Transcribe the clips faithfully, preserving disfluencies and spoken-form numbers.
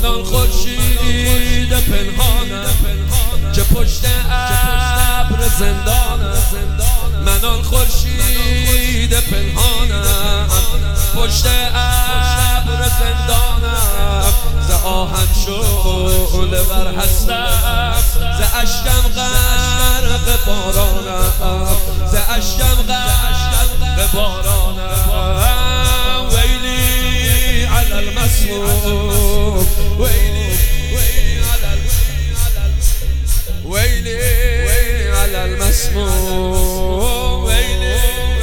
من آن خورشید پنهانم که پشت ابر زندانم. من آن خورشید پنهانم پشت ابر زندانم. ز آهن شعله ور هستم، ز اشکم غرق بارانم، ز اشکم غرق بارانم. ویلی علی المسموم، ویلی ویلی علی المسموم، ویلی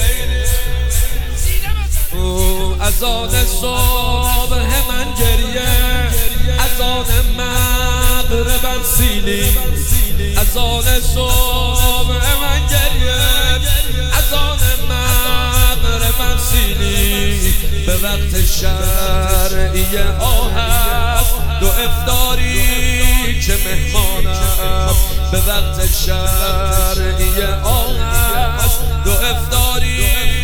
از آن صبح من گریه، از آن مغربم سیلی، از آن صبح من گریه، از آن مغربم سیلی. به وقت شرعی آه است دو افطاری که مهمانم، به وقت شرعی آه است دو افطاری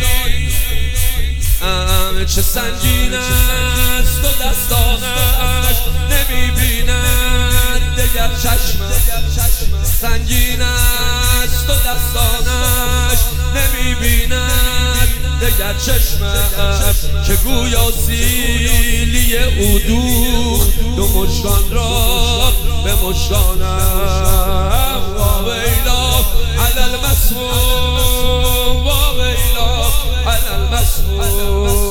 چه سنگین است و دستانش نمیبیند دگر چشمم. سنگین است و دستانش نمیبیند دگر چشمم، که گویا سیلی او دوخت دو مژگان را به مژگانم. واویلا علی المسموم، واویلا علی المسموم.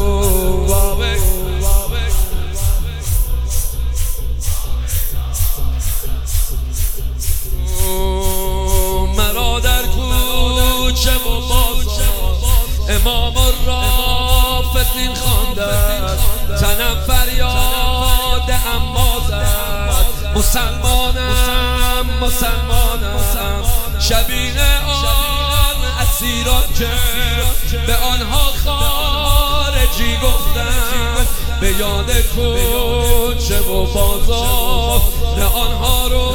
مرا در کوچه و بازار امام الرافضین خواندند، تنم فریاد اما زد. مسلمانم مسلمانم شبیه آن اسیران که به آنها خارجی گفتند، به یاد کوچه و بازار آنها رو